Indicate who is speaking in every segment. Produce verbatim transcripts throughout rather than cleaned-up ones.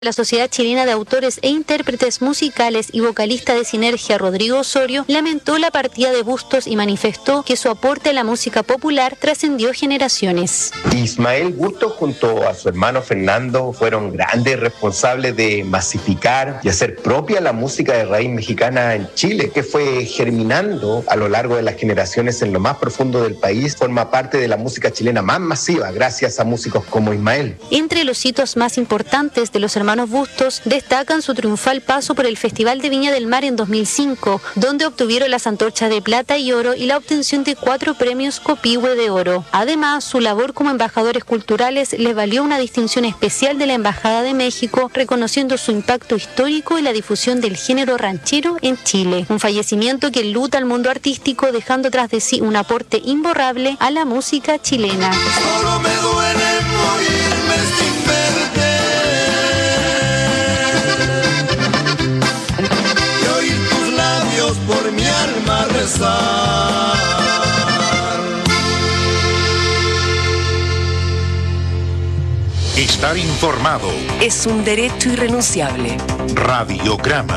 Speaker 1: La Sociedad Chilena de Autores e Intérpretes Musicales y vocalista de Sinergia, Rodrigo Osorio, lamentó la partida de Bustos y manifestó que su aporte a la música popular trascendió generaciones.
Speaker 2: Ismael Bustos junto a su hermano Fernando fueron grandes responsables de masificar y hacer propia la música de raíz mexicana en Chile, que fue germinando a lo largo de las generaciones en lo más profundo del país. Forma parte de la música chilena más masiva gracias a músicos como Ismael.
Speaker 1: Entre los hitos más importantes de los hermanos Bustos destacan su triunfal paso por el Festival de Viña del Mar en dos mil cinco, donde obtuvieron las antorchas de plata y oro y la obtención de cuatro premios Copihue de oro. Además, su labor como embajadores culturales les valió una distinción especial de la Embajada de México, reconociendo su impacto histórico y la difusión del género ranchero en Chile. Un fallecimiento que enluta al mundo artístico, dejando tras de sí un aporte imborrable a la música chilena.
Speaker 3: Solo me duele morirme sin verte. Por mi alma rezar.
Speaker 4: Estar informado
Speaker 5: es un derecho irrenunciable.
Speaker 4: Radiograma.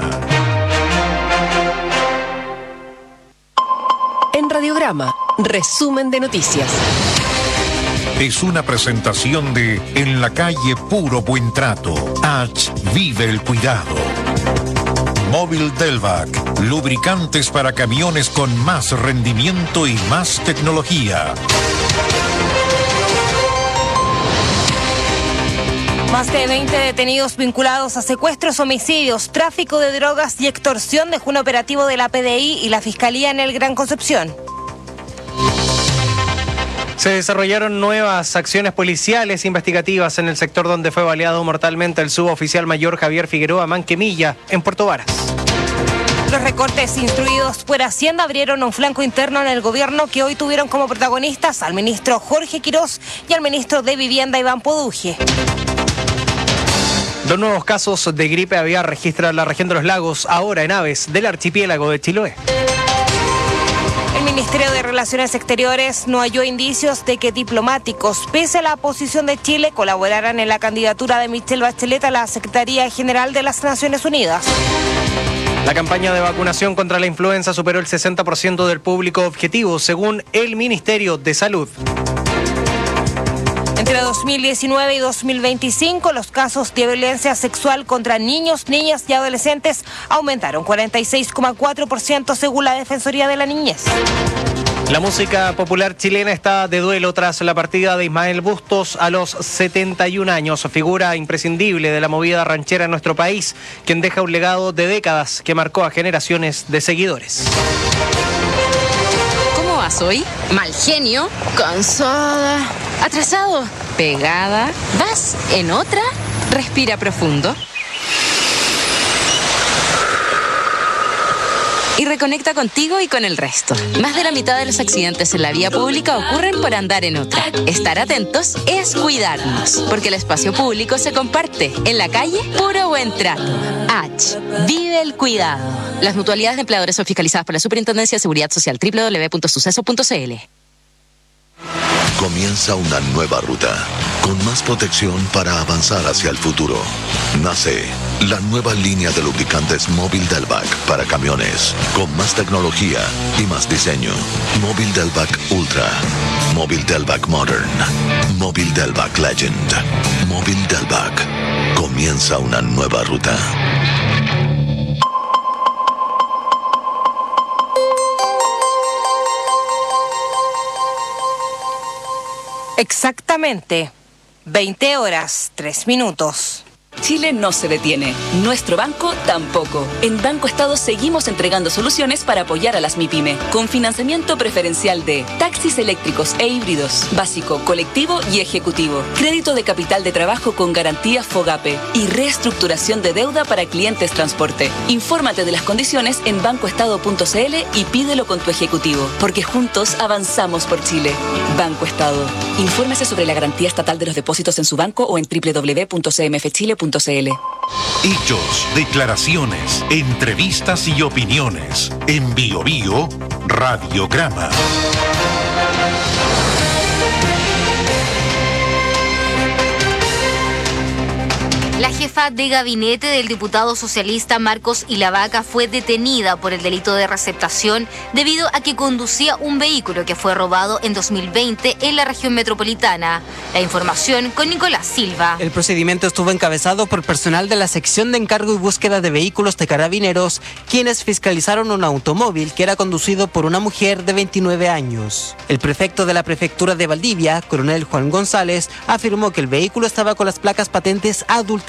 Speaker 5: En Radiograma, resumen de noticias.
Speaker 4: Es una presentación de En la calle Puro Buen Trato. H. Vive el cuidado. Móvil Delvac, lubricantes para camiones con más rendimiento y más tecnología.
Speaker 6: Más de veinte detenidos vinculados a secuestros, homicidios, tráfico de drogas y extorsión dejó un operativo de la P D I y la Fiscalía en el Gran Concepción.
Speaker 7: Se desarrollaron nuevas acciones policiales investigativas en el sector donde fue baleado mortalmente el suboficial mayor Javier Figueroa Manquemilla, en Puerto Varas.
Speaker 6: Los recortes instruidos por Hacienda abrieron un flanco interno en el gobierno que hoy tuvieron como protagonistas al ministro Jorge Quirós y al ministro de Vivienda Iván Poduje.
Speaker 7: Dos nuevos casos de gripe aviar registra la región de los lagos, ahora en aves del archipiélago de Chiloé.
Speaker 6: El Ministerio de Relaciones Exteriores no halló indicios de que diplomáticos, pese a la posición de Chile, colaboraran en la candidatura de Michelle Bachelet a la Secretaría General de las Naciones Unidas.
Speaker 7: La campaña de vacunación contra la influenza superó el sesenta por ciento del público objetivo, según el Ministerio de Salud.
Speaker 6: Entre dos mil diecinueve y dos mil veinticinco, los casos de violencia sexual contra niños, niñas y adolescentes aumentaron cuarenta y seis coma cuatro por ciento según la Defensoría de la Niñez.
Speaker 7: La música popular chilena está de duelo tras la partida de Ismael Bustos a los setenta y un años, figura imprescindible de la movida ranchera en nuestro país, quien deja un legado de décadas que marcó a generaciones de seguidores.
Speaker 8: ¿Cómo vas hoy? Mal genio, cansada, atrasado, pegada. ¿Vas en otra? Respira profundo. Y reconecta contigo y con el resto. Más de la mitad de los accidentes en la vía pública ocurren por andar en otra. Estar atentos es cuidarnos, porque el espacio público se comparte. En la calle, puro buen trato. H. Vive el cuidado. Las mutualidades de empleadores son fiscalizadas por la Superintendencia de Seguridad Social. doble u doble u doble u punto suceso punto c l.
Speaker 9: Comienza una nueva ruta, con más protección para avanzar hacia el futuro. Nace la nueva línea de lubricantes Móvil Delvac para camiones, con más tecnología y más diseño. Móvil Delvac Ultra, Móvil Delvac Modern, Móvil Delvac Legend, Móvil Delvac. Comienza una nueva ruta.
Speaker 6: Exactamente, veinte horas, tres minutos.
Speaker 10: Chile no se detiene, nuestro banco tampoco. En Banco Estado seguimos entregando soluciones para apoyar a las MIPYME, con financiamiento preferencial de taxis eléctricos e híbridos, básico, colectivo y ejecutivo, crédito de capital de trabajo con garantía FOGAPE y reestructuración de deuda para clientes transporte. Infórmate de las condiciones en bancoestado punto c l y pídelo con tu ejecutivo, porque juntos avanzamos por Chile. Banco Estado. Infórmese sobre la garantía estatal de los depósitos en su banco o en doble u doble u doble u punto c m f chile punto c l.
Speaker 4: Hechos, declaraciones, entrevistas y opiniones. En Bio Bio, Radiograma.
Speaker 1: La jefa de gabinete del diputado socialista Marcos Ilavaca fue detenida por el delito de receptación debido a que conducía un vehículo que fue robado en dos mil veinte en la región metropolitana. La información con Nicolás Silva.
Speaker 11: El procedimiento estuvo encabezado por personal de la sección de encargo y búsqueda de vehículos de Carabineros, quienes fiscalizaron un automóvil que era conducido por una mujer de veintinueve años. El prefecto de la prefectura de Valdivia, coronel Juan González, afirmó que el vehículo estaba con las placas patentes adulteradas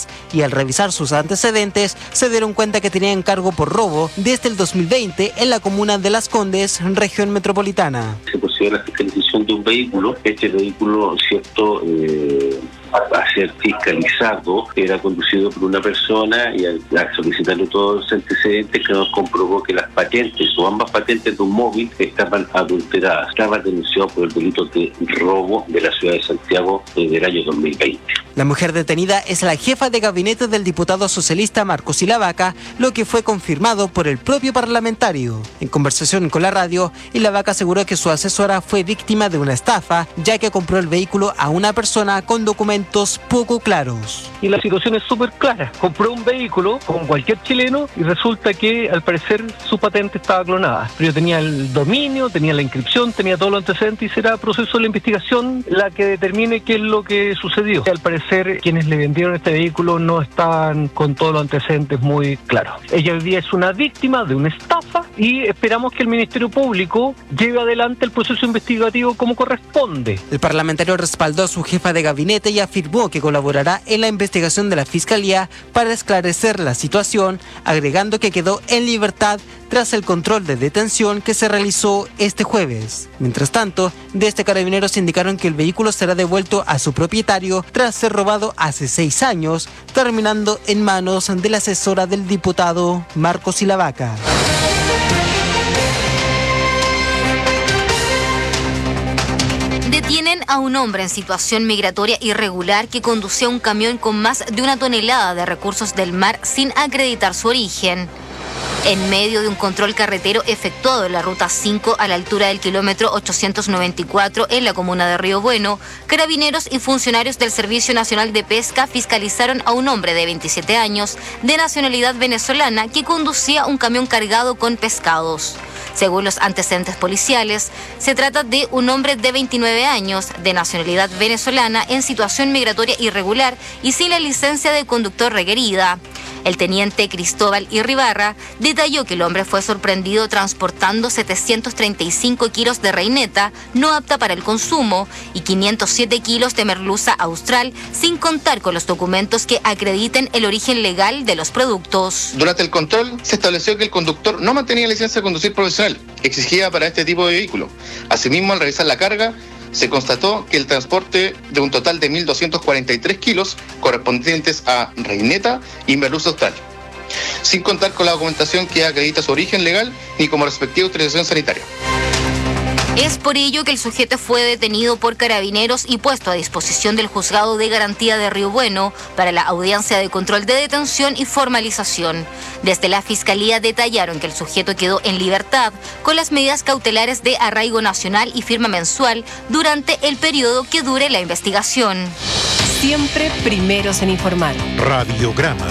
Speaker 11: y al revisar sus antecedentes se dieron cuenta que tenía encargo por robo desde el dos mil veinte en la comuna de Las Condes, región metropolitana.
Speaker 12: Se procedió a la fiscalización de un vehículo. Este vehículo, cierto, eh, a ser fiscalizado, era conducido por una persona y al, al solicitarle todos los antecedentes que nos comprobó que las patentes o ambas patentes de un móvil estaban adulteradas. Estaba denunciado por el delito de robo de la ciudad de Santiago desde el año dos mil veinte.
Speaker 11: La mujer detenida es la jefa de gabinete del diputado socialista Marcos Ilavaca, lo que fue confirmado por el propio parlamentario. En conversación con la radio, Ilavaca aseguró que su asesora fue víctima de una estafa, ya que compró el vehículo a una persona con documentos poco claros.
Speaker 13: Y la situación es súper clara. Compró un vehículo con cualquier chileno y resulta que al parecer su patente estaba clonada. Pero yo tenía el dominio, tenía la inscripción, tenía todo lo antecedente y será proceso de la investigación la que determine qué es lo que sucedió. Al parecer quienes le vendieron este vehículo no estaban con todos los antecedentes muy claros. Ella hoy día es una víctima de una estafa y esperamos que el Ministerio Público lleve adelante el proceso investigativo como corresponde.
Speaker 11: El parlamentario respaldó a su jefa de gabinete y afirmó que colaborará en la investigación de la Fiscalía para esclarecer la situación, agregando que quedó en libertad tras el control de detención que se realizó este jueves. Mientras tanto, desde Carabineros indicaron que el vehículo será devuelto a su propietario tras ser robado hace seis años, terminando en manos de la asesora del diputado Marcos Ilavaca.
Speaker 1: Detienen a un hombre en situación migratoria irregular que conducía un camión con más de una tonelada de recursos del mar sin acreditar su origen. En medio de un control carretero efectuado en la ruta cinco a la altura del kilómetro ochocientos noventa y cuatro en la comuna de Río Bueno, Carabineros y funcionarios del Servicio Nacional de Pesca fiscalizaron a un hombre de veintisiete años de nacionalidad venezolana que conducía un camión cargado con pescados. Según los antecedentes policiales, se trata de un hombre de veintinueve años, de nacionalidad venezolana, en situación migratoria irregular y sin la licencia de conductor requerida. El teniente Cristóbal Irribarra detalló que el hombre fue sorprendido transportando setecientos treinta y cinco kilos de reineta no apta para el consumo y quinientos siete kilos de merluza austral, sin contar con los documentos que acrediten el origen legal de los productos.
Speaker 14: Durante el control se estableció que el conductor no mantenía licencia de conducir profesional, exigida para este tipo de vehículo. Asimismo, al revisar la carga, se constató que el transporte de un total de mil doscientos cuarenta y tres kilos correspondientes a reineta y merluza austral, sin contar con la documentación que acredita su origen legal ni como respectiva autorización sanitaria.
Speaker 1: Es por ello que el sujeto fue detenido por Carabineros y puesto a disposición del Juzgado de Garantía de Río Bueno para la audiencia de control de detención y formalización. Desde la Fiscalía detallaron que el sujeto quedó en libertad con las medidas cautelares de arraigo nacional y firma mensual durante el periodo que dure la investigación.
Speaker 5: Siempre primeros en informar.
Speaker 4: Radiograma.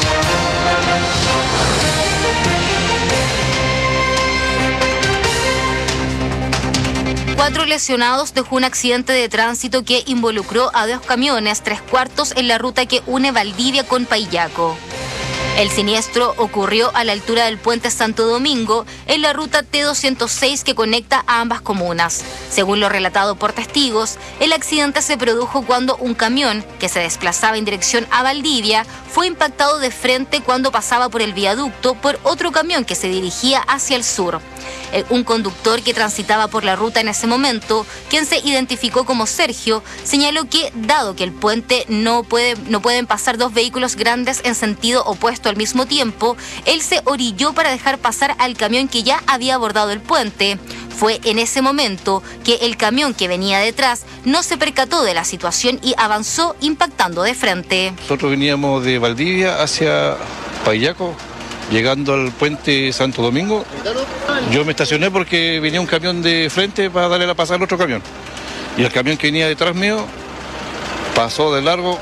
Speaker 1: Cuatro lesionados dejó un accidente de tránsito que involucró a dos camiones, tres cuartos en la ruta que une Valdivia con Paillaco. El siniestro ocurrió a la altura del puente Santo Domingo, en la ruta T doscientos seis que conecta a ambas comunas. Según lo relatado por testigos, el accidente se produjo cuando un camión que se desplazaba en dirección a Valdivia fue impactado de frente cuando pasaba por el viaducto por otro camión que se dirigía hacia el sur. Un conductor que transitaba por la ruta en ese momento, quien se identificó como Sergio, señaló que, dado que el puente no puede, no pueden pasar dos vehículos grandes en sentido opuesto al mismo tiempo, él se orilló para dejar pasar al camión que ya había abordado el puente. Fue en ese momento que el camión que venía detrás no se percató de la situación y avanzó impactando de frente.
Speaker 15: Nosotros veníamos de Valdivia hacia Paillaco, llegando al puente Santo Domingo. Yo me estacioné porque venía un camión de frente para darle la pasada al otro camión. Y el camión que venía detrás mío pasó de largo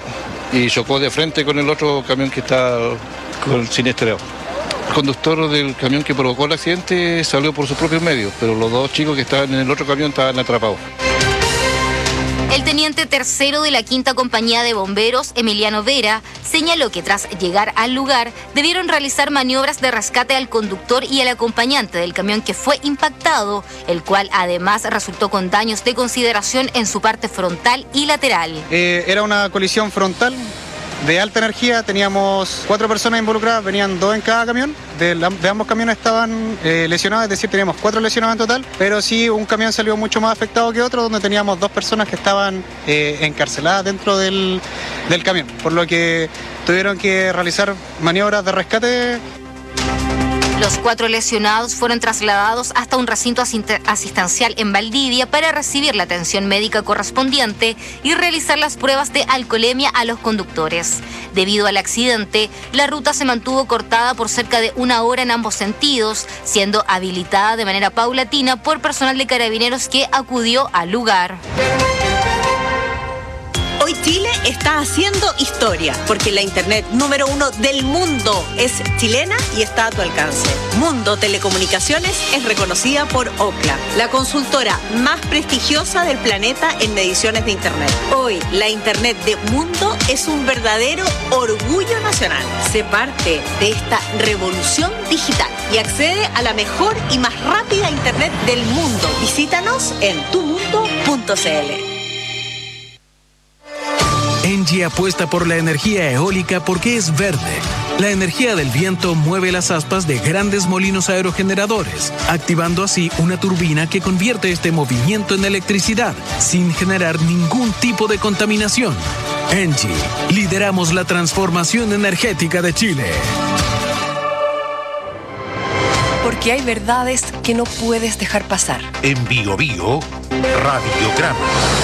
Speaker 15: y chocó de frente con el otro camión que está con siniestreo. El conductor del camión que provocó el accidente salió por sus propios medios, pero los dos chicos que estaban en el otro camión estaban atrapados.
Speaker 16: El teniente tercero de la quinta compañía de bomberos, Emiliano Vera, señaló que tras llegar al lugar debieron realizar maniobras de rescate al conductor y al acompañante del camión que fue impactado, el cual además resultó con daños de consideración en su parte frontal y lateral.
Speaker 17: Eh, era una colisión frontal de alta energía, teníamos cuatro personas involucradas, venían dos en cada camión, de, la, de ambos camiones estaban eh, lesionados, es decir, teníamos cuatro lesionados en total, pero sí un camión salió mucho más afectado que otro, donde teníamos dos personas que estaban eh, encarceladas dentro del, del camión, por lo que tuvieron que realizar maniobras de rescate.
Speaker 16: Los cuatro lesionados fueron trasladados hasta un recinto asistencial en Valdivia para recibir la atención médica correspondiente y realizar las pruebas de alcoholemia a los conductores. Debido al accidente, la ruta se mantuvo cortada por cerca de una hora en ambos sentidos, siendo habilitada de manera paulatina por personal de carabineros que acudió al lugar.
Speaker 18: Hoy Chile está haciendo historia, porque la internet número uno del mundo es chilena y está a tu alcance. Mundo Telecomunicaciones es reconocida por Ookla, la consultora más prestigiosa del planeta en mediciones de internet. Hoy, la internet de Mundo es un verdadero orgullo nacional. Sé parte de esta revolución digital y accede a la mejor y más rápida internet del mundo. Visítanos en tu mundo punto c l.
Speaker 19: Engie apuesta por la energía eólica porque es verde. La energía del viento mueve las aspas de grandes molinos aerogeneradores, activando así una turbina que convierte este movimiento en electricidad sin generar ningún tipo de contaminación. Engie, lideramos la transformación energética de Chile.
Speaker 5: Porque hay verdades que no puedes dejar pasar.
Speaker 4: En Bio Bio, Radiograma.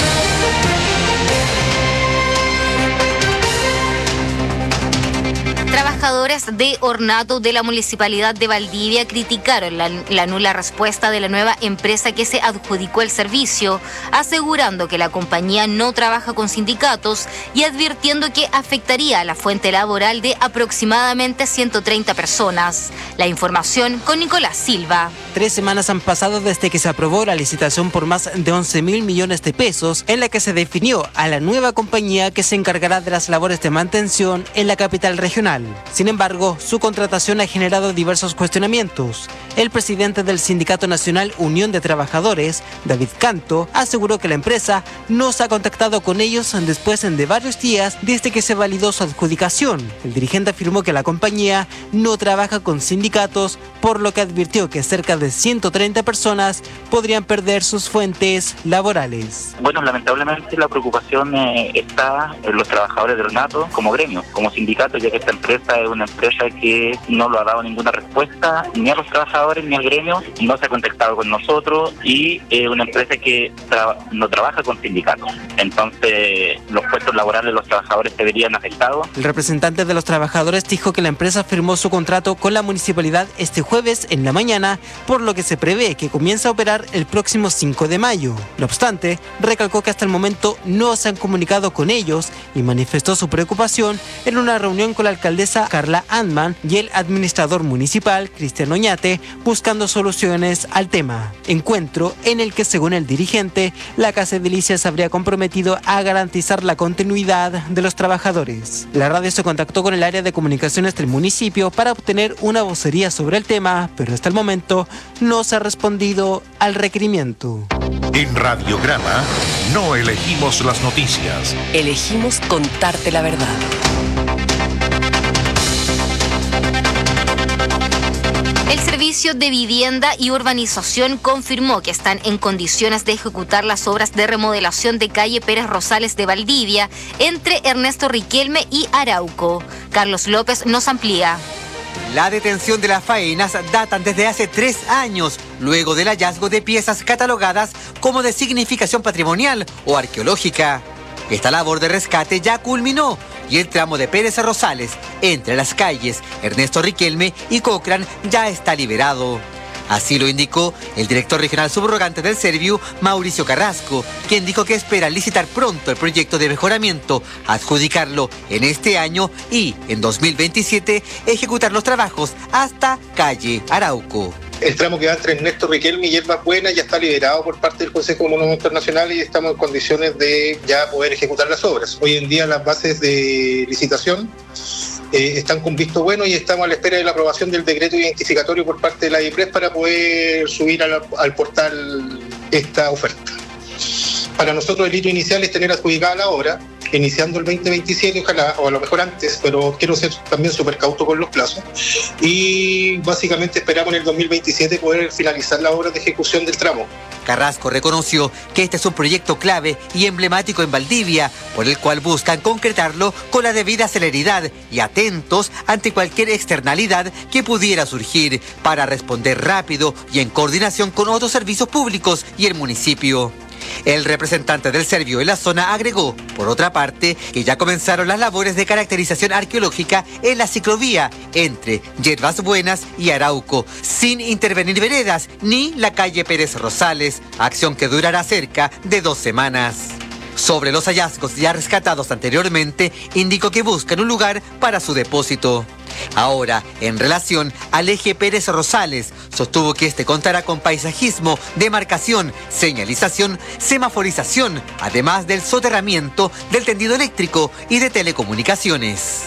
Speaker 16: Trabajadores de Ornato de la Municipalidad de Valdivia criticaron la, la nula respuesta de la nueva empresa que se adjudicó el servicio, asegurando que la compañía no trabaja con sindicatos y advirtiendo que afectaría a la fuente laboral de aproximadamente ciento treinta personas. La información con Nicolás Silva.
Speaker 11: Tres semanas han pasado desde que se aprobó la licitación por más de once mil millones de pesos, en la que se definió a la nueva compañía que se encargará de las labores de mantención en la capital regional. Sin embargo, su contratación ha generado diversos cuestionamientos. El presidente del Sindicato Nacional Unión de Trabajadores, David Canto, aseguró que la empresa no se ha contactado con ellos después de varios días desde que se validó su adjudicación. El dirigente afirmó que la compañía no trabaja con sindicatos, por lo que advirtió que cerca de ciento treinta personas podrían perder sus fuentes laborales.
Speaker 20: Bueno, lamentablemente la preocupación eh, está en los trabajadores del Ornato como gremio, como sindicato, ya que esta empresa es una empresa que no lo ha dado ninguna respuesta ni a los trabajadores ni al gremio, no se ha contactado con nosotros y es eh, una empresa que tra- no trabaja con sindicatos. Entonces, los puestos laborales de los trabajadores se verían afectados.
Speaker 11: El representante de los trabajadores dijo que la empresa firmó su contrato con la municipalidad este jueves en la mañana, por lo que se prevé que comience a operar el próximo cinco de mayo. No obstante, recalcó que hasta el momento no se han comunicado con ellos y manifestó su preocupación en una reunión con la alcaldesa Carla Antman y el administrador municipal Cristian Oñate, buscando soluciones al tema. Encuentro en el que, según el dirigente, la Casa Edilicia se habría comprometido a garantizar la continuidad de los trabajadores. La radio se contactó con el área de comunicaciones del municipio para obtener una vocería sobre el tema, pero hasta el momento no se ha respondido al requerimiento.
Speaker 4: En Radiograma no elegimos las noticias.
Speaker 5: Elegimos contarte la verdad.
Speaker 16: El Servicio de Vivienda y Urbanización confirmó que están en condiciones de ejecutar las obras de remodelación de calle Pérez Rosales de Valdivia entre Ernesto Riquelme y Arauco. Carlos López nos amplía.
Speaker 21: La detención de las faenas datan desde hace tres años, luego del hallazgo de piezas catalogadas como de significación patrimonial o arqueológica. Esta labor de rescate ya culminó y el tramo de Pérez Rosales entre las calles Ernesto Riquelme y Cochrane ya está liberado. Así lo indicó el director regional subrogante del Serviu, Mauricio Carrasco, quien dijo que espera licitar pronto el proyecto de mejoramiento, adjudicarlo en este año y en dos mil veintisiete ejecutar los trabajos hasta calle Arauco.
Speaker 14: El tramo que va entre Ernesto Riquelme y Hierbas Buenas ya está liberado por parte del Consejo de Monumentos Nacionales y estamos en condiciones de ya poder ejecutar las obras. Hoy en día las bases de licitación eh, están con visto bueno y estamos a la espera de la aprobación del decreto identificatorio por parte de la DIPRES para poder subir a la, al portal esta oferta. Para nosotros el hito inicial es tener adjudicada la obra, iniciando el veinte veintisiete, ojalá, o a lo mejor antes, pero quiero ser también súper cauto con los plazos. Y básicamente esperamos en el dos mil veintisiete poder finalizar la obra de ejecución del tramo.
Speaker 21: Carrasco reconoció que este es un proyecto clave y emblemático en Valdivia, por el cual buscan concretarlo con la debida celeridad y atentos ante cualquier externalidad que pudiera surgir para responder rápido y en coordinación con otros servicios públicos y el municipio. El representante del Serviu en la zona agregó, por otra parte, que ya comenzaron las labores de caracterización arqueológica en la ciclovía entre Hierbas Buenas y Arauco, sin intervenir veredas ni la calle Pérez Rosales, acción que durará cerca de dos semanas. Sobre los hallazgos ya rescatados anteriormente, indicó que buscan un lugar para su depósito. Ahora, en relación al eje Pérez Rosales, sostuvo que este contará con paisajismo, demarcación, señalización, semaforización, además del soterramiento del tendido eléctrico y de telecomunicaciones.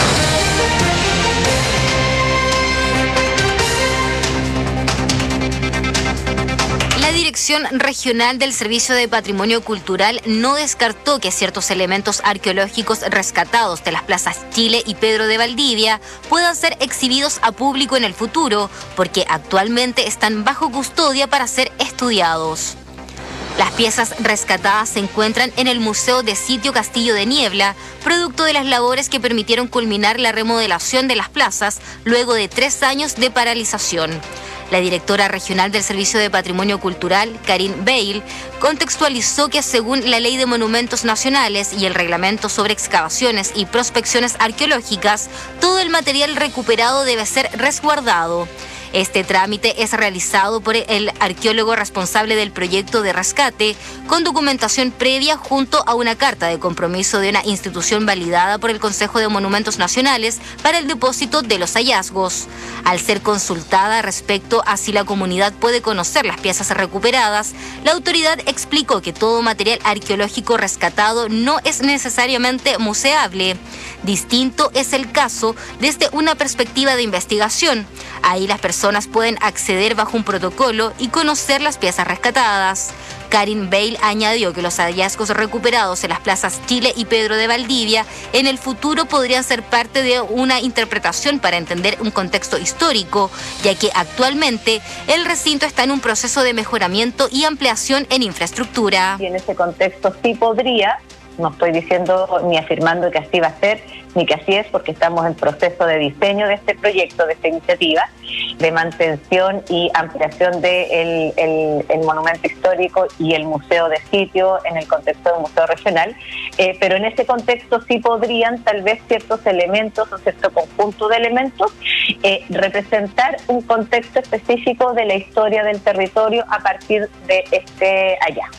Speaker 16: La Dirección Regional del Servicio de Patrimonio Cultural no descartó que ciertos elementos arqueológicos rescatados de las plazas Chile y Pedro de Valdivia puedan ser exhibidos a público en el futuro, porque actualmente están bajo custodia para ser estudiados. Las piezas rescatadas se encuentran en el Museo de Sitio Castillo de Niebla, producto de las labores que permitieron culminar la remodelación de las plazas luego de tres años de paralización. La directora regional del Servicio de Patrimonio Cultural, Karin Bale, contextualizó que según la Ley de Monumentos Nacionales y el Reglamento sobre Excavaciones y Prospecciones Arqueológicas, todo el material recuperado debe ser resguardado. Este trámite es realizado por el arqueólogo responsable del proyecto de rescate, con documentación previa junto a una carta de compromiso de una institución validada por el Consejo de Monumentos Nacionales para el depósito de los hallazgos. Al ser consultada respecto a si la comunidad puede conocer las piezas recuperadas, la autoridad explicó que todo material arqueológico rescatado no es necesariamente museable. Distinto es el caso desde una perspectiva de investigación. Ahí las personas pueden acceder bajo un protocolo y conocer las piezas rescatadas. Karin Bale añadió que los hallazgos recuperados en las plazas Chile y Pedro de Valdivia en el futuro podrían ser parte de una interpretación para entender un contexto histórico, ya que actualmente el recinto está en un proceso de mejoramiento y ampliación en infraestructura.
Speaker 2: Y en ese contexto sí podría, no estoy diciendo ni afirmando que así va a ser, ni que así es, porque estamos en proceso de diseño de este proyecto, de esta iniciativa, de mantención y ampliación del de el, el monumento histórico y el museo de sitio en el contexto de un museo regional, eh, pero en ese contexto sí podrían tal vez ciertos elementos o cierto conjunto de elementos eh, representar un contexto específico de la historia del territorio a partir de este hallazgo.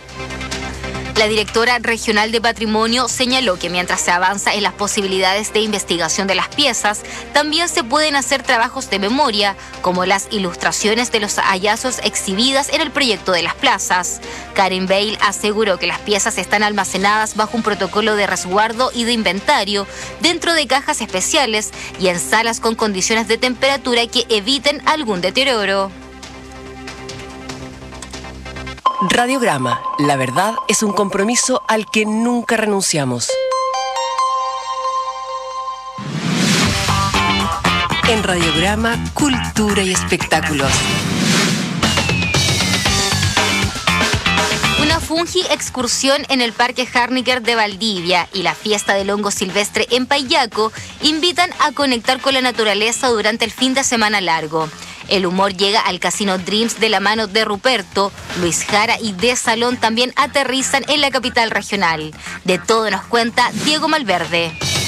Speaker 16: La directora regional de Patrimonio señaló que mientras se avanza en las posibilidades de investigación de las piezas, también se pueden hacer trabajos de memoria, como las ilustraciones de los hallazgos exhibidas en el proyecto de las plazas. Karin Bale aseguró que las piezas están almacenadas bajo un protocolo de resguardo y de inventario, dentro de cajas especiales y en salas con condiciones de temperatura que eviten algún deterioro.
Speaker 5: Radiograma. La verdad es un compromiso al que nunca renunciamos. En Radiograma, cultura y espectáculos.
Speaker 16: Una fungi excursión en el Parque Harnicker de Valdivia y la fiesta del hongo silvestre en Payaco invitan a conectar con la naturaleza durante el fin de semana largo. El humor llega al Casino Dreams de la mano de Ruperto, Luis Jara y De Salón también aterrizan en la capital regional. De todo nos cuenta Diego Malverde.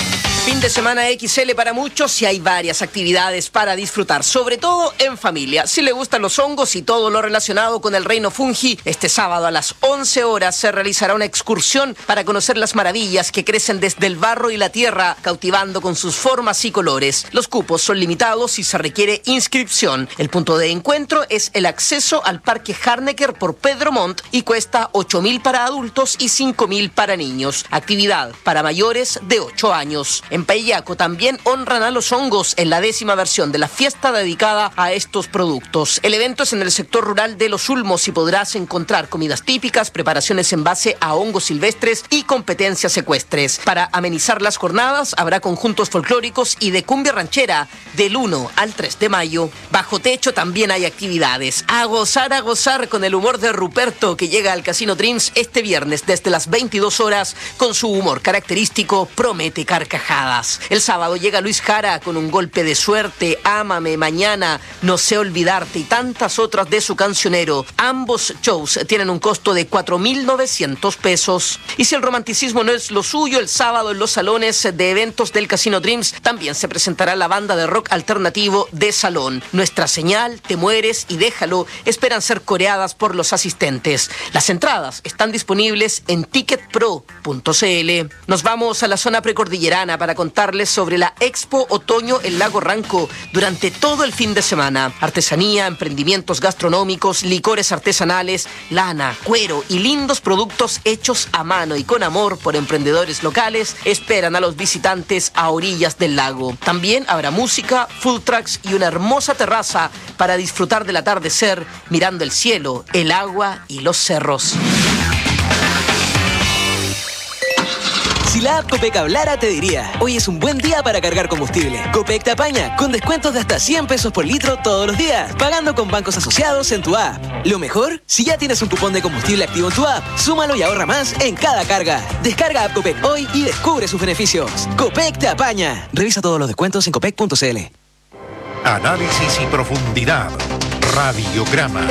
Speaker 3: Fin de semana equis ele para muchos y hay varias actividades para disfrutar, sobre todo en familia. Si le gustan los hongos y todo lo relacionado con el reino fungi, este sábado a las once horas se realizará una excursión para conocer las maravillas que crecen desde el barro y la tierra, cautivando con sus formas y colores. Los cupos son limitados y se requiere inscripción. El punto de encuentro es el acceso al Parque Harnecker por Pedro Montt y cuesta ocho mil para adultos y cinco mil para niños. Actividad para mayores de ocho años. En Payaco también honran a los hongos en la décima versión de la fiesta dedicada a estos productos. El evento es en el sector rural de Los Ulmos y podrás encontrar comidas típicas, preparaciones en base a hongos silvestres y competencias ecuestres. Para amenizar las jornadas habrá conjuntos folclóricos y de cumbia ranchera del uno al tres de mayo. Bajo techo también hay actividades. A gozar, a gozar con el humor de Ruperto, que llega al Casino Dreams este viernes desde las veintidós horas con su humor característico, promete carcajadas. El sábado llega Luis Jara con un golpe de suerte, Ámame, Mañana, No sé olvidarte y tantas otras de su cancionero. Ambos shows tienen un costo de cuatro mil novecientos pesos. Y si el romanticismo no es lo suyo, el sábado en los salones de eventos del Casino Dreams también se presentará la banda de rock alternativo de Salón. Nuestra Señal, Te Mueres y Déjalo esperan ser coreadas por los asistentes. Las entradas están disponibles en ticket pro punto c l. Nos vamos a la zona precordillerana para contarles sobre la Expo Otoño en Lago Ranco durante todo el fin de semana. Artesanía, emprendimientos gastronómicos, licores artesanales, lana, cuero y lindos productos hechos a mano y con amor por emprendedores locales esperan a los visitantes a orillas del lago. También habrá música, food trucks y una hermosa terraza para disfrutar del atardecer mirando el cielo, el agua y los cerros.
Speaker 22: Si la app Copec hablara, te diría: hoy es un buen día para cargar combustible. Copec te apaña, con descuentos de hasta cien pesos por litro todos los días, pagando con bancos asociados en tu app. Lo mejor, si ya tienes un cupón de combustible activo en tu app, súmalo y ahorra más en cada carga. Descarga app Copec hoy y descubre sus beneficios. Copec te apaña. Revisa todos los descuentos en copec punto c l.
Speaker 4: Análisis y profundidad. Radiograma.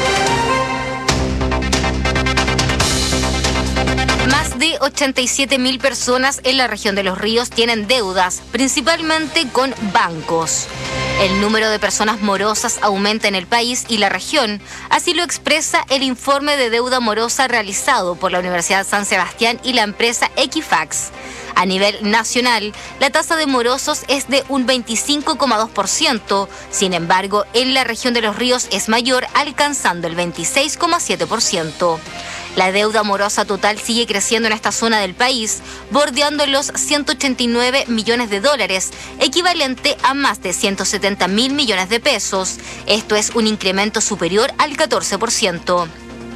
Speaker 16: Más de ochenta y siete mil personas en la región de Los Ríos tienen deudas, principalmente con bancos. El número de personas morosas aumenta en el país y la región, así lo expresa el informe de deuda morosa realizado por la Universidad San Sebastián y la empresa Equifax. A nivel nacional, la tasa de morosos es de un veinticinco coma dos por ciento, sin embargo, en la región de Los Ríos es mayor, alcanzando el veintiséis coma siete por ciento. La deuda morosa total sigue creciendo en esta zona del país, bordeando los ciento ochenta y nueve millones de dólares, equivalente a más de ciento setenta mil millones de pesos. Esto es un incremento superior al catorce por ciento.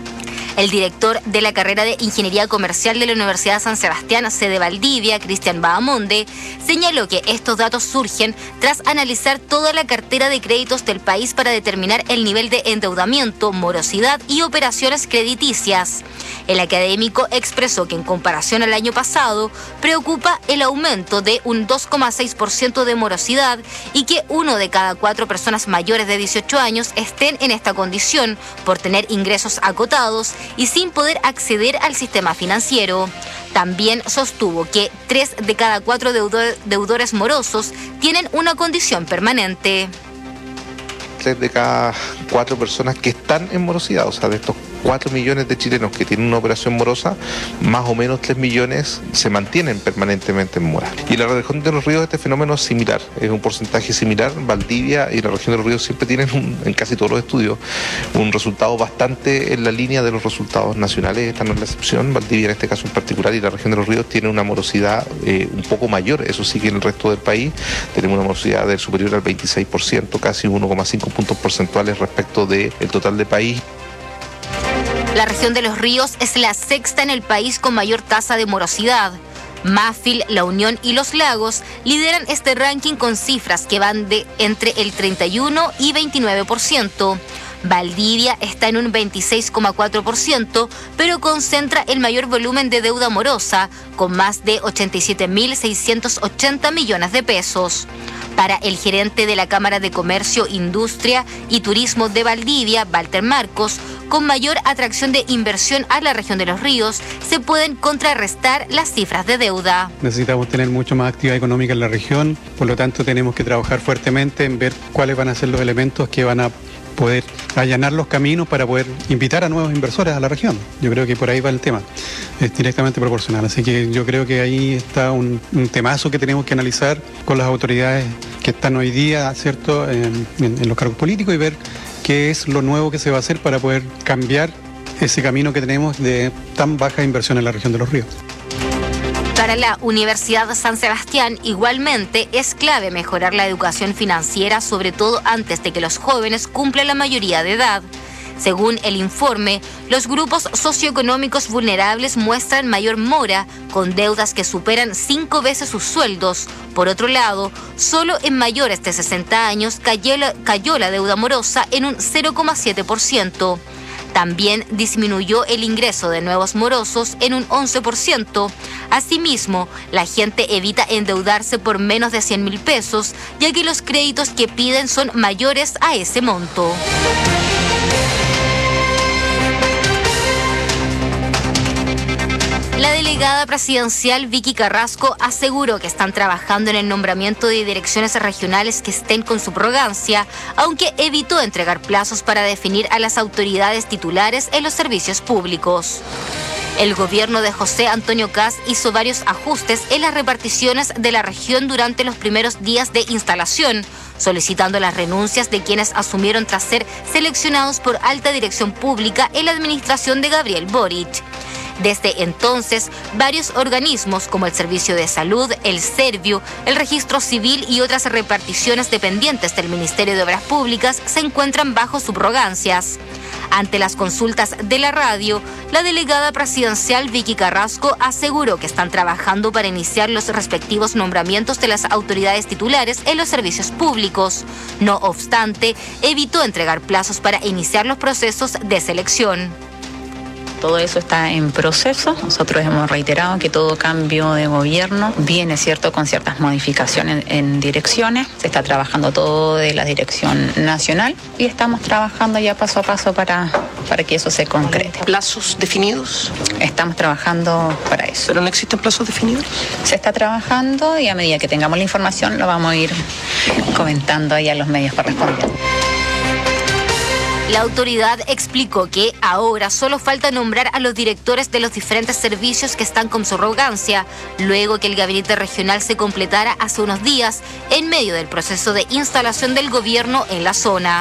Speaker 16: El director de la carrera de Ingeniería Comercial de la Universidad San Sebastián, sede Valdivia, Cristian Bahamonde, señaló que estos datos surgen tras analizar toda la cartera de créditos del país para determinar el nivel de endeudamiento, morosidad y operaciones crediticias. El académico expresó que en comparación al año pasado, preocupa el aumento de un dos coma seis por ciento de morosidad y que uno de cada cuatro personas mayores de dieciocho años estén en esta condición por tener ingresos acotados y sin poder acceder al sistema financiero. También sostuvo que tres de cada cuatro deudor, deudores morosos tienen una condición permanente.
Speaker 23: Tres de cada cuatro personas que están en morosidad, o sea, de estos cuatro millones de chilenos que tienen una operación morosa, más o menos tres millones se mantienen permanentemente en mora. Y en la región de Los Ríos este fenómeno es similar, es un porcentaje similar. Valdivia y la región de Los Ríos siempre tienen, un, en casi todos los estudios, un resultado bastante en la línea de los resultados nacionales. Esta no es la excepción. Valdivia en este caso en particular y la región de Los Ríos tiene una morosidad eh, un poco mayor. Eso sí que en el resto del país tenemos una morosidad del superior al veintiséis por ciento, casi uno coma cinco puntos porcentuales respecto del total del país.
Speaker 16: La región de Los Ríos es la sexta en el país con mayor tasa de morosidad. Mafil, La Unión y Los Lagos lideran este ranking con cifras que van de entre el treinta y uno y veintinueve por ciento. Valdivia está en un veintiséis coma cuatro por ciento, pero concentra el mayor volumen de deuda morosa, con más de ochenta y siete mil seiscientos ochenta millones de pesos. Para el gerente de la Cámara de Comercio, Industria y Turismo de Valdivia, Walter Marcos, con mayor atracción de inversión a la región de Los Ríos, se pueden contrarrestar las cifras de deuda.
Speaker 17: Necesitamos tener mucho más actividad económica en la región, por lo tanto tenemos que trabajar fuertemente en ver cuáles van a ser los elementos que van a poder allanar los caminos para poder invitar a nuevos inversores a la región. Yo creo que por ahí va el tema, es directamente proporcional. Así que yo creo que ahí está un, un temazo que tenemos que analizar con las autoridades que están hoy día, ¿cierto?, en, en, en los cargos políticos, y ver qué es lo nuevo que se va a hacer para poder cambiar ese camino que tenemos de tan baja inversión en la región de Los Ríos.
Speaker 16: Para la Universidad San Sebastián, igualmente, es clave mejorar la educación financiera, sobre todo antes de que los jóvenes cumplan la mayoría de edad. Según el informe, los grupos socioeconómicos vulnerables muestran mayor mora, con deudas que superan cinco veces sus sueldos. Por otro lado, solo en mayores de sesenta años cayó la, cayó la deuda morosa en un cero coma siete por ciento. También disminuyó el ingreso de nuevos morosos en un once por ciento. Asimismo, la gente evita endeudarse por menos de cien mil pesos, ya que los créditos que piden son mayores a ese monto. La delegada presidencial Vicky Carrasco aseguró que están trabajando en el nombramiento de direcciones regionales que estén con subrogancia, aunque evitó entregar plazos para definir a las autoridades titulares en los servicios públicos. El gobierno de José Antonio Kast hizo varios ajustes en las reparticiones de la región durante los primeros días de instalación, solicitando las renuncias de quienes asumieron tras ser seleccionados por alta dirección pública en la administración de Gabriel Boric. Desde entonces, varios organismos como el Servicio de Salud, el Servio, el Registro Civil y otras reparticiones dependientes del Ministerio de Obras Públicas se encuentran bajo subrogancias. Ante las consultas de la radio, la delegada presidencial Vicky Carrasco aseguró que están trabajando para iniciar los respectivos nombramientos de las autoridades titulares en los servicios públicos. No obstante, evitó entregar plazos para iniciar los procesos de selección.
Speaker 7: Todo eso está en proceso. Nosotros hemos reiterado que todo cambio de gobierno viene, cierto, con ciertas modificaciones en, en direcciones. Se está trabajando todo de la dirección nacional y estamos trabajando ya paso a paso para, para que eso se concrete.
Speaker 3: ¿Plazos definidos?
Speaker 7: Estamos trabajando para eso.
Speaker 3: ¿Pero no existen plazos definidos?
Speaker 7: Se está trabajando y a medida que tengamos la información lo vamos a ir comentando ahí a los medios correspondientes.
Speaker 16: La autoridad explicó que ahora solo falta nombrar a los directores de los diferentes servicios que están con subrogancia, luego que el gabinete regional se completara hace unos días en medio del proceso de instalación del gobierno en la zona.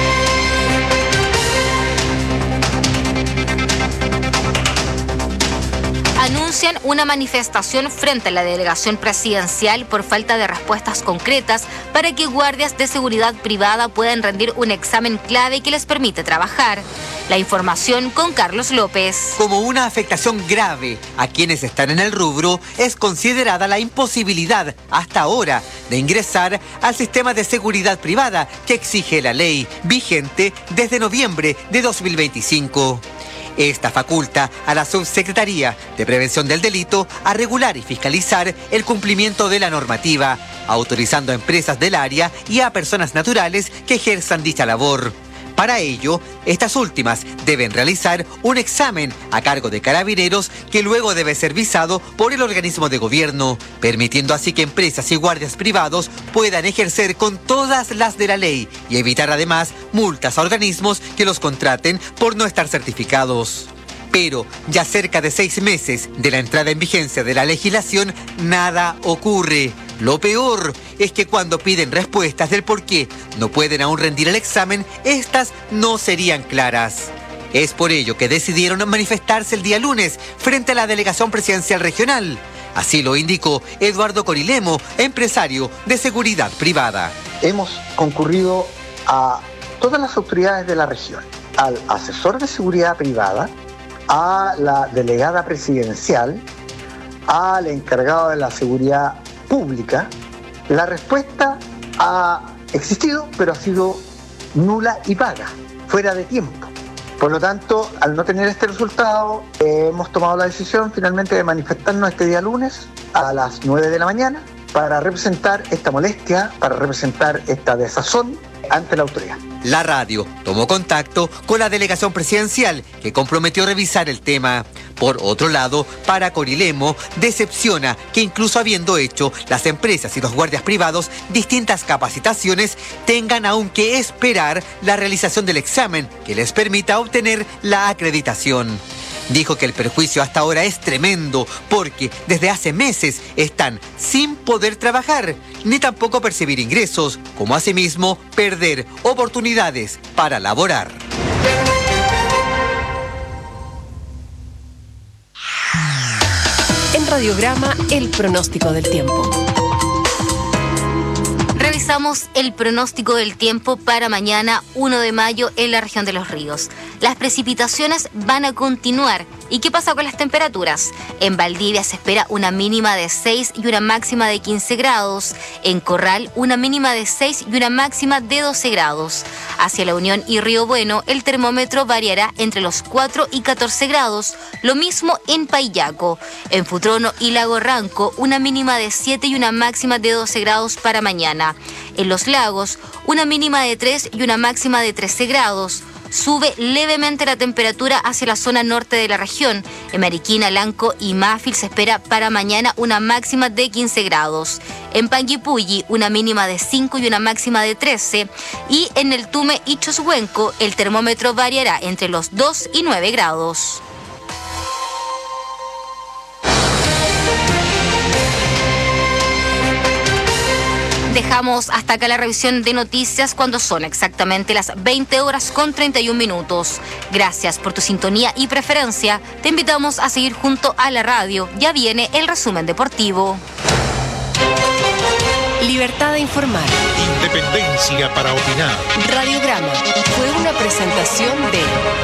Speaker 16: Anuncian una manifestación frente a la delegación presidencial por falta de respuestas concretas para que guardias de seguridad privada puedan rendir un examen clave que les permite trabajar. La información con Carlos López.
Speaker 21: Como una afectación grave a quienes están en el rubro, es considerada la imposibilidad hasta ahora de ingresar al sistema de seguridad privada que exige la ley vigente desde noviembre de dos mil veinticinco. Esta faculta a la Subsecretaría de Prevención del Delito a regular y fiscalizar el cumplimiento de la normativa, autorizando a empresas del área y a personas naturales que ejerzan dicha labor. Para ello, estas últimas deben realizar un examen a cargo de Carabineros que luego debe ser visado por el organismo de gobierno, permitiendo así que empresas y guardias privados puedan ejercer con todas las de la ley y evitar además multas a organismos que los contraten por no estar certificados. Pero ya cerca de seis meses de la entrada en vigencia de la legislación, nada ocurre. Lo peor es que cuando piden respuestas del por qué no pueden aún rendir el examen, estas no serían claras. Es por ello que decidieron manifestarse el día lunes frente a la Delegación Presidencial Regional. Así lo indicó Eduardo Corilemo, empresario de seguridad privada.
Speaker 8: Hemos concurrido a todas las autoridades de la región, al asesor de seguridad privada, a la delegada presidencial, al encargado de la seguridad pública. La respuesta ha existido, pero ha sido nula y vaga, fuera de tiempo. Por lo tanto, al no tener este resultado, eh, hemos tomado la decisión finalmente de manifestarnos este día lunes a las nueve de la mañana para representar esta molestia, para representar esta desazón ante la autoridad.
Speaker 21: La radio tomó contacto con la delegación presidencial, que comprometió revisar el tema. Por otro lado, para Corilemo, decepciona que incluso habiendo hecho las empresas y los guardias privados distintas capacitaciones, tengan aún que esperar la realización del examen que les permita obtener la acreditación. Dijo que el perjuicio hasta ahora es tremendo porque desde hace meses están sin poder trabajar, ni tampoco percibir ingresos, como asimismo perder oportunidades para laborar.
Speaker 5: En Radiograma, el pronóstico del tiempo.
Speaker 16: Revisamos el pronóstico del tiempo para mañana uno de mayo en la región de Los Ríos. Las precipitaciones van a continuar. ¿Y qué pasa con las temperaturas? En Valdivia se espera una mínima de seis y una máxima de quince grados. En Corral, una mínima de seis y una máxima de doce grados. Hacia La Unión y Río Bueno, el termómetro variará entre los cuatro y catorce grados. Lo mismo en Paillaco. En Futrono y Lago Ranco, una mínima de siete y una máxima de doce grados para mañana. En Los Lagos, una mínima de tres y una máxima de trece grados. Sube levemente la temperatura hacia la zona norte de la región. En Mariquina, Lanco y Mafil se espera para mañana una máxima de quince grados. En Panguipulli, una mínima de cinco y una máxima de trece. Y en el Tume y Choshuenco, el termómetro variará entre los dos y nueve grados. Dejamos hasta acá la revisión de noticias cuando son exactamente las veinte horas con treinta y un minutos. Gracias por tu sintonía y preferencia. Te invitamos a seguir junto a la radio. Ya viene el resumen deportivo.
Speaker 5: Libertad de informar.
Speaker 4: Independencia para opinar.
Speaker 5: Radiograma fue una presentación de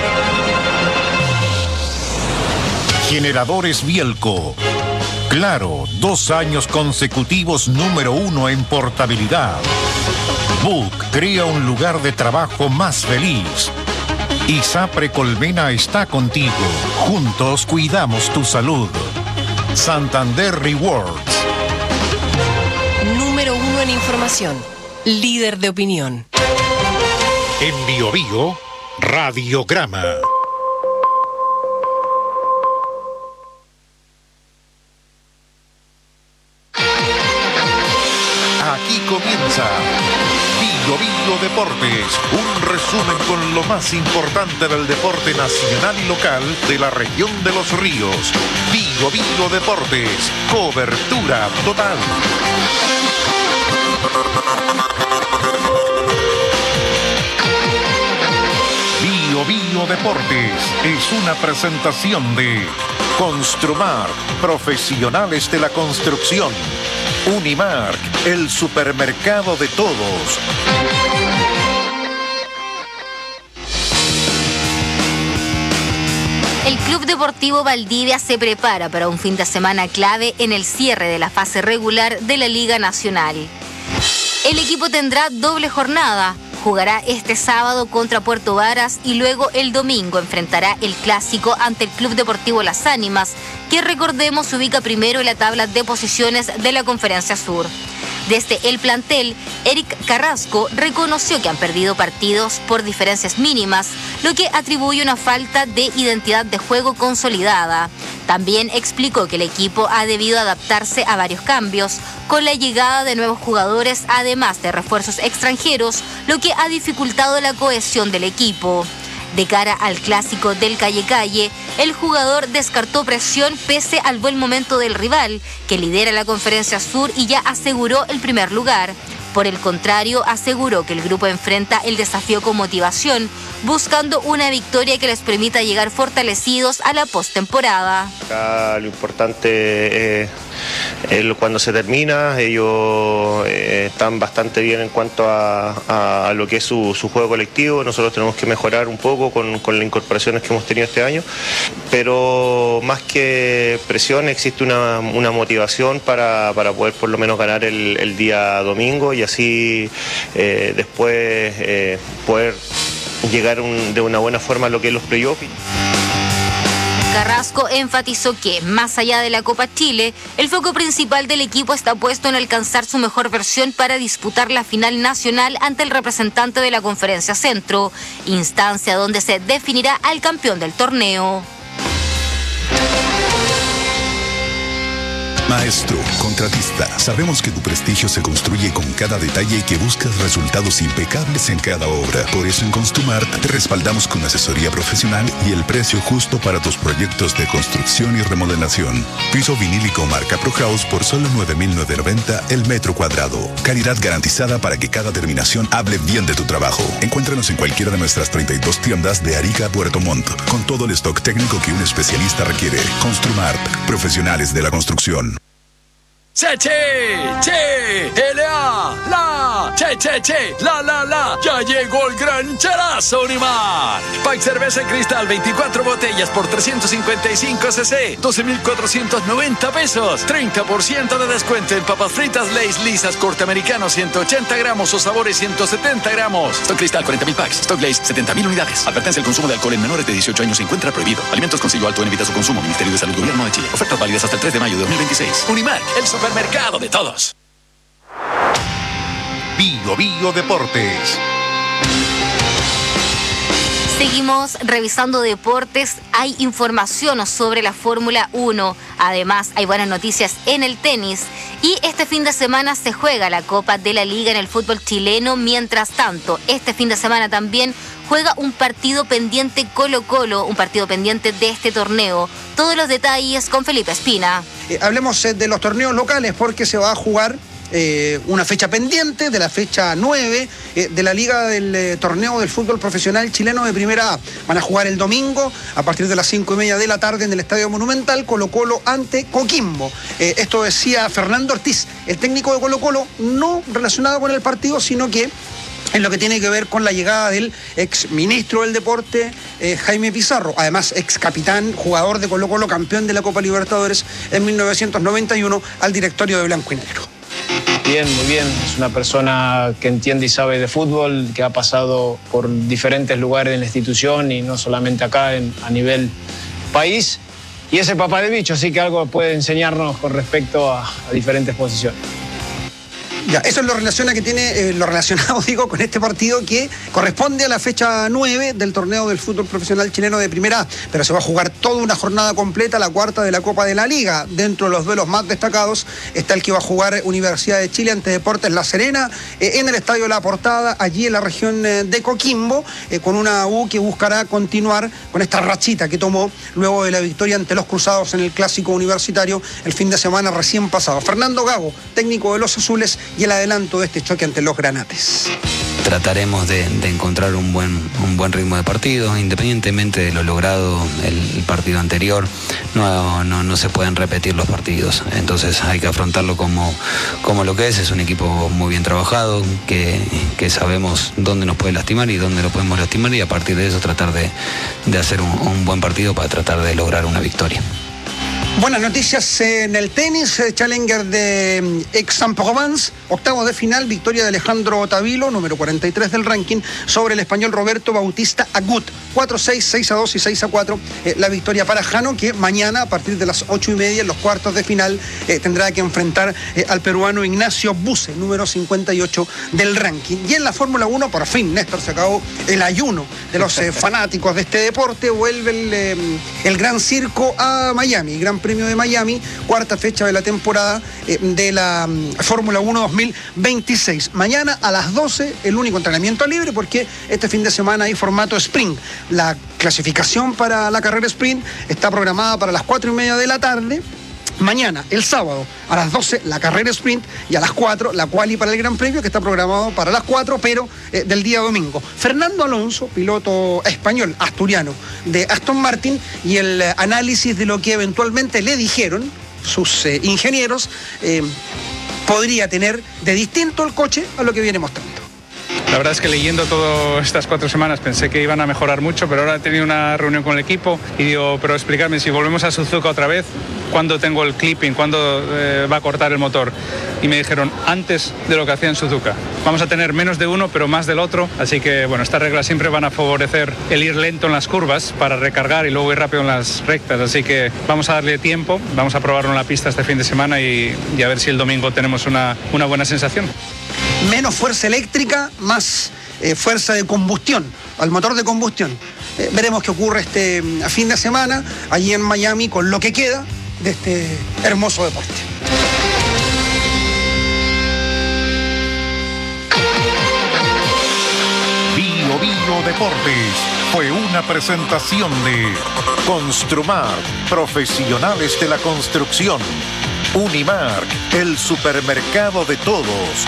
Speaker 4: Generadores Bielco. Claro, dos años consecutivos número uno en portabilidad. Book crea un lugar de trabajo más feliz. ISAPRE Colmena está contigo. Juntos cuidamos tu salud. Santander Rewards.
Speaker 5: Número uno en información. Líder de opinión.
Speaker 4: En Bio Bio, Radiograma. Aquí comienza Bio Bio Deportes, un resumen con lo más importante del deporte nacional y local de la región de Los Ríos. Bio Bio Deportes, cobertura total. Bio Bio Deportes es una presentación de Construmar, profesionales de la construcción. Unimark, el supermercado de todos.
Speaker 16: El Club Deportivo Valdivia se prepara para un fin de semana clave en el cierre de la fase regular de la Liga Nacional. El equipo tendrá doble jornada. Jugará este sábado contra Puerto Varas y luego el domingo enfrentará el clásico ante el Club Deportivo Las Ánimas, que recordemos se ubica primero en la tabla de posiciones de la Conferencia Sur. Desde el plantel, Eric Carrasco reconoció que han perdido partidos por diferencias mínimas, lo que atribuye una falta de identidad de juego consolidada. También explicó que el equipo ha debido adaptarse a varios cambios, con la llegada de nuevos jugadores, además de refuerzos extranjeros, lo que ha dificultado la cohesión del equipo. De cara al clásico del Calle Calle, el jugador descartó presión pese al buen momento del rival, que lidera la Conferencia Sur y ya aseguró el primer lugar. Por el contrario, aseguró que el grupo enfrenta el desafío con motivación, buscando una victoria que les permita llegar fortalecidos a la postemporada.
Speaker 6: Lo importante es eh, cuando se termina, ellos eh, están bastante bien en cuanto a, a, a lo que es su, su juego colectivo. Nosotros tenemos que mejorar un poco con, con las incorporaciones que hemos tenido este año, pero más que presión existe una, una motivación para, para poder por lo menos ganar el, el día domingo y así eh, después eh, poder llegar un, de una buena forma a lo que es los playoffs.
Speaker 16: Carrasco enfatizó que, más allá de la Copa Chile, el foco principal del equipo está puesto en alcanzar su mejor versión para disputar la final nacional ante el representante de la Conferencia Centro, instancia donde se definirá al campeón del torneo.
Speaker 9: Maestro, contratista, sabemos que tu prestigio se construye con cada detalle y que buscas resultados impecables en cada obra. Por eso en Construmart te respaldamos con asesoría profesional y el precio justo para tus proyectos de construcción y remodelación. Piso vinílico marca ProHouse por solo nueve mil novecientos noventa el metro cuadrado. Calidad garantizada para que cada terminación hable bien de tu trabajo. Encuéntranos en cualquiera de nuestras treinta y dos tiendas de Arica a Puerto Montt, con todo el stock técnico que un especialista requiere. Construmart, profesionales de la construcción.
Speaker 10: Che, che, che, L A, la, che, che, che, la, la, la, ya llegó el gran charazo Unimar. Pack cerveza en cristal, veinticuatro botellas por trescientos cincuenta y cinco centilitros, doce mil cuatrocientos noventa pesos, treinta por ciento de descuento en papas fritas Lay's lisas, corte americano ciento ochenta gramos o sabores ciento setenta gramos. Stock cristal cuarenta mil packs, stock Lay's setenta mil unidades. Advertencia: el consumo de alcohol en menores de dieciocho años se encuentra prohibido. Alimentos con sello alto en evita su consumo. Ministerio de Salud, Gobierno de Chile. Ofertas válidas hasta el tres de mayo de dos mil veintiséis. Unimar, el supermercado de todos.
Speaker 4: Bio Bio Deportes.
Speaker 16: Seguimos revisando deportes. Hay información sobre la Fórmula uno. Además, hay buenas noticias en el tenis. Y este fin de semana se juega la Copa de la Liga en el fútbol chileno. Mientras tanto, este fin de semana también juega un partido pendiente Colo-Colo, un partido pendiente de este torneo. Todos los detalles con Felipe Espina.
Speaker 12: Eh, hablemos eh, de los torneos locales, porque se va a jugar Eh, una fecha pendiente de la fecha nueve eh, de la Liga del eh, Torneo del Fútbol Profesional Chileno de Primera A. Van a jugar el domingo a partir de las cinco y media de la tarde en el Estadio Monumental, Colo-Colo ante Coquimbo. Eh, esto decía Fernando Ortiz, el técnico de Colo-Colo, no relacionado con el partido, sino que en lo que tiene que ver con la llegada del ex ministro del Deporte, eh, Jaime Pizarro, además ex capitán, jugador de Colo-Colo, campeón de la Copa Libertadores en mil novecientos noventa y uno, al directorio de Blanco y Negro.
Speaker 24: Bien, muy bien. Es una persona que entiende y sabe de fútbol, que ha pasado por diferentes lugares en la institución y no solamente acá, en, a nivel país. Y es el papá de bicho, así que algo puede enseñarnos con respecto a, a diferentes posiciones.
Speaker 12: Ya, eso es lo relaciona que tiene, eh, lo relacionado, digo, con este partido que corresponde a la fecha nueve del torneo del fútbol profesional chileno de Primera A, pero se va a jugar toda una jornada completa, la cuarta de la Copa de la Liga. Dentro de los duelos más destacados está el que va a jugar Universidad de Chile ante Deportes La Serena, eh, en el Estadio La Portada, allí en la región eh, de Coquimbo, eh, con una U que buscará continuar con esta rachita que tomó luego de la victoria ante los Cruzados en el Clásico Universitario el fin de semana recién pasado. Fernando Gago, técnico de los Azules, y el adelanto de este choque ante los Granates.
Speaker 25: Trataremos de, de encontrar un buen, un buen ritmo de partido, independientemente de lo logrado el, el partido anterior. No, no, no se pueden repetir los partidos, entonces hay que afrontarlo como, como lo que es. Es un equipo muy bien trabajado, que, que sabemos dónde nos puede lastimar y dónde lo podemos lastimar, y a partir de eso tratar de, de hacer un, un buen partido para tratar de lograr una victoria.
Speaker 12: Buenas noticias en el tenis, Challenger de Aix-en-Provence, octavos de final, victoria de Alejandro Tavilo, número cuarenta y tres del ranking, sobre el español Roberto Bautista Agut, cuatro seis, seis a dos y seis a cuatro, eh, la victoria para Jano, que mañana a partir de las ocho y media en los cuartos de final eh, tendrá que enfrentar eh, al peruano Ignacio Buse, número cincuenta y ocho del ranking. Y en la Fórmula uno, por fin, Néstor, se acabó el ayuno de los eh, fanáticos de este deporte, vuelve el, eh, el Gran Circo a Miami, Gran Premio de Miami, cuarta fecha de la temporada eh, de la um, Fórmula uno dos mil veintiséis. Mañana a las doce, el único entrenamiento libre, porque este fin de semana hay formato sprint. La clasificación para la carrera sprint está programada para las cuatro y media de la tarde. Mañana, el sábado, a las doce, la carrera sprint, y a las cuatro, la quali para el Gran Premio, que está programado para las cuatro, pero eh, del día domingo. Fernando Alonso, piloto español, asturiano, de Aston Martin, y el eh, análisis de lo que eventualmente le dijeron sus eh, ingenieros, eh, podría tener de distinto el coche a lo que viene mostrando.
Speaker 17: La verdad es que leyendo todas estas cuatro semanas pensé que iban a mejorar mucho, pero ahora he tenido una reunión con el equipo y digo, pero explícame, si volvemos a Suzuka otra vez, ¿cuándo tengo el clipping? ¿Cuándo eh, va a cortar el motor? Y me dijeron, antes de lo que hacía en Suzuka. Vamos a tener menos de uno, pero más del otro. Así que, bueno, estas reglas siempre van a favorecer el ir lento en las curvas para recargar y luego ir rápido en las rectas. Así que vamos a darle tiempo, vamos a probarlo en la pista este fin de semana y, y a ver si el domingo tenemos una, una buena sensación.
Speaker 12: Menos fuerza eléctrica, más eh, fuerza de combustión, al motor de combustión. Eh, veremos qué ocurre este a fin de semana allí en Miami con lo que queda de este hermoso deporte.
Speaker 4: Bio Bio Deportes fue una presentación de Construmar, profesionales de la construcción. Unimark, el supermercado de todos.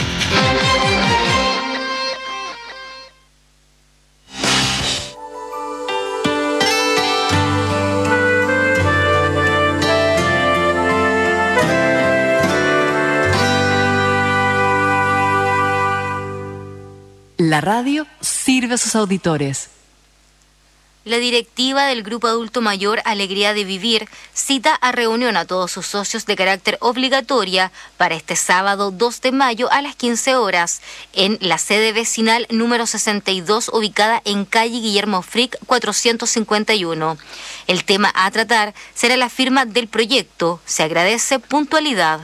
Speaker 5: La radio sirve a sus auditores.
Speaker 16: La directiva del Grupo Adulto Mayor Alegría de Vivir cita a reunión a todos sus socios de carácter obligatoria para este sábado dos de mayo a las quince horas en la sede vecinal número sesenta y dos ubicada en calle Guillermo Frick cuatrocientos cincuenta y uno. El tema a tratar será la firma del proyecto. Se agradece puntualidad.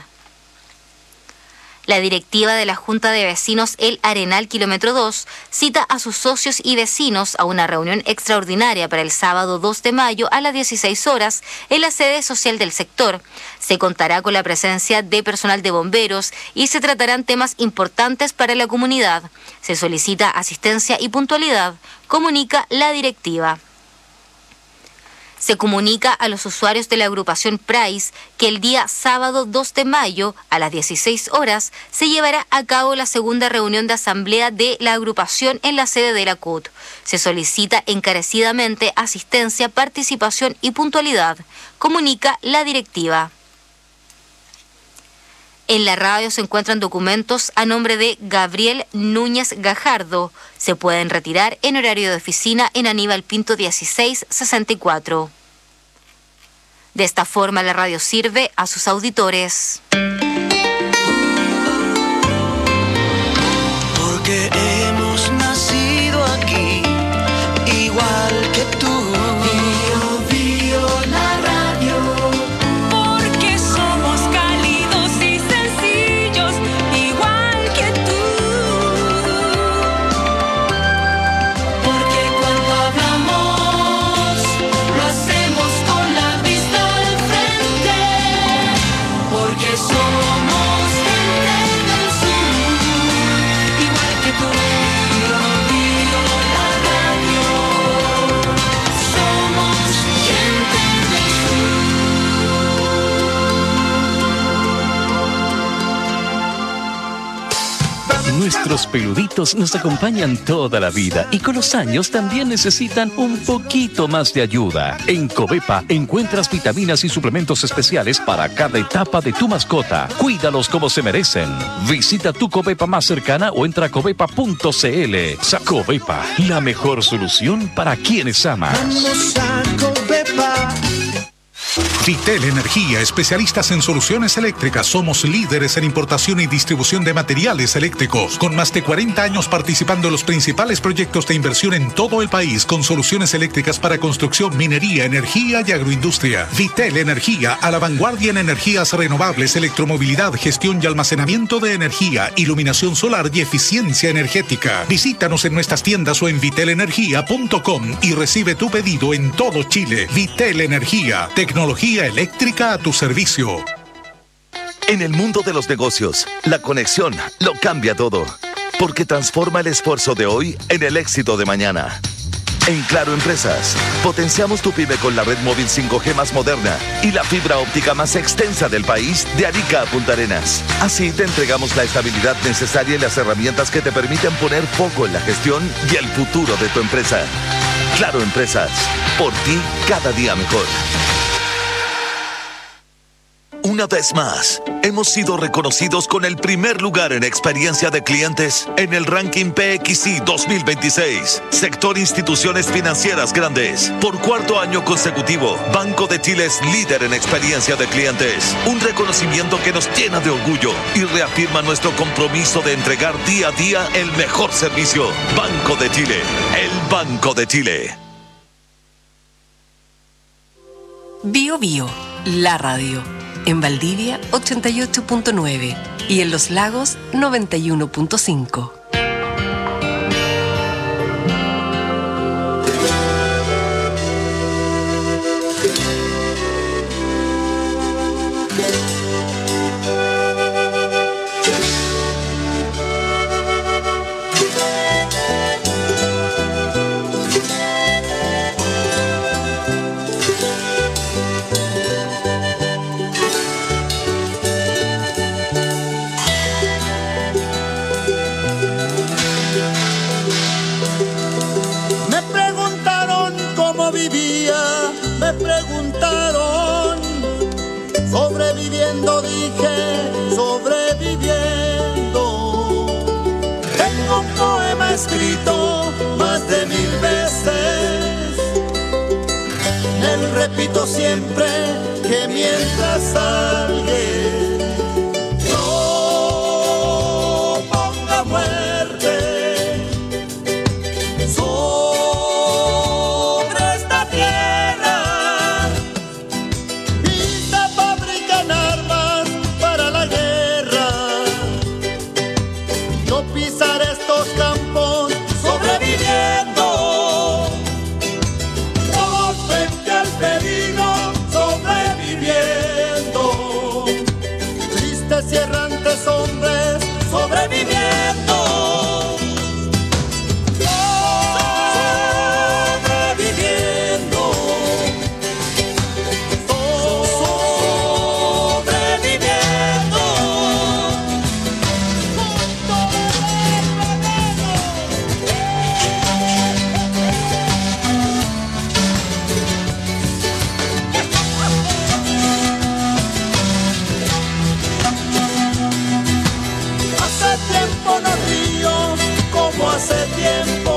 Speaker 16: La directiva de la Junta de Vecinos El Arenal Kilómetro dos cita a sus socios y vecinos a una reunión extraordinaria para el sábado dos de mayo a las dieciséis horas en la sede social del sector. Se contará con la presencia de personal de bomberos y se tratarán temas importantes para la comunidad. Se solicita asistencia y puntualidad, comunica la directiva. Se comunica a los usuarios de la agrupación Price que el día sábado dos de mayo a las dieciséis horas se llevará a cabo la segunda reunión de asamblea de la agrupación en la sede de la C U T. Se solicita encarecidamente asistencia, participación y puntualidad, comunica la directiva. En la radio se encuentran documentos a nombre de Gabriel Núñez Gajardo. Se pueden retirar en horario de oficina en Aníbal Pinto dieciséis sesenta y cuatro. De esta forma la radio sirve a sus auditores.
Speaker 1: Porque hemos nacido aquí, igual que tú. Bio, bio, la radio. Porque somos cálidos y sencillos, igual que tú. Porque cuando hablamos, lo hacemos con la vista al frente. Porque somos gente del sur, igual que tú. Bio, bio, la radio. Somos gente del
Speaker 13: Nuestros peluditos nos acompañan toda la vida y con los años también necesitan un poquito más de ayuda. En Covepa encuentras vitaminas y suplementos especiales para cada etapa de tu mascota. Cuídalos como se merecen. Visita tu Covepa más cercana o entra a covepa punto cl. Covepa, la mejor solución para quienes amas.
Speaker 1: Vamos a Covepa.
Speaker 15: Vitel Energía, especialistas en soluciones eléctricas. Somos líderes en importación y distribución de materiales eléctricos. Con más de cuarenta años participando en los principales proyectos de inversión en todo el país, con soluciones eléctricas para construcción, minería, energía y agroindustria. Vitel Energía, a la vanguardia en energías renovables, electromovilidad, gestión y almacenamiento de energía, iluminación solar y eficiencia energética. Visítanos en nuestras tiendas o en vitel energía punto com y recibe tu pedido en todo Chile. Vitel Energía, tecnología eléctrica a tu servicio.
Speaker 18: En el mundo de los negocios, la conexión lo cambia todo, porque transforma el esfuerzo de hoy en el éxito de mañana. En Claro Empresas, potenciamos tu pyme con la red móvil cinco G más moderna y la fibra óptica más extensa del país, de Arica a Punta Arenas. Así te entregamos la estabilidad necesaria y las herramientas que te permiten poner foco en la gestión y el futuro de tu empresa. Claro Empresas, por ti cada día mejor. Una vez más, hemos sido reconocidos con el primer lugar en experiencia de clientes en el ranking P X I dos mil veintiséis. Sector Instituciones Financieras Grandes. Por cuarto año consecutivo, Banco de Chile es líder en experiencia de clientes. Un reconocimiento que nos llena de orgullo y reafirma nuestro compromiso de entregar día a día el mejor servicio. Banco de Chile, el Banco de Chile.
Speaker 5: Bio Bio, la radio. En Valdivia, ochenta y ocho punto nueve. Y en Los Lagos, noventa y uno punto cinco.
Speaker 1: Sobreviviendo, dije, sobreviviendo. Tengo un poema escrito más de mil veces. Él repito siempre que mientras alguien no ponga muerte sobre esta tierra, pisar estos campos sobreviviendo, todos frente al peligro sobreviviendo, tristes y errantes hombres sobreviviendo, sobreviviendo, sobreviviendo. No río como hace tiempo,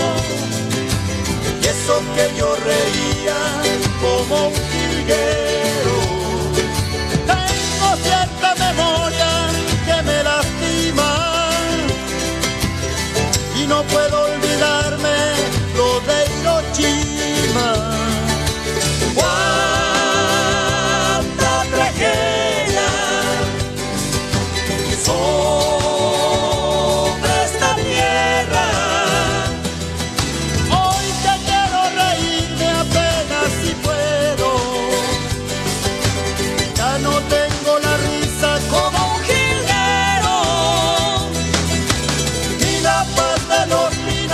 Speaker 1: y eso que yo reía como un jilguero. Tengo cierta memoria que me lastima y no puedo olvidarme lo de Hiroshima. ¡Cuánta tragedia! Sobre esta tierra, hoy que quiero reírme apenas si puedo, ya no tengo la risa como un jilguero, ni la paz de los niños.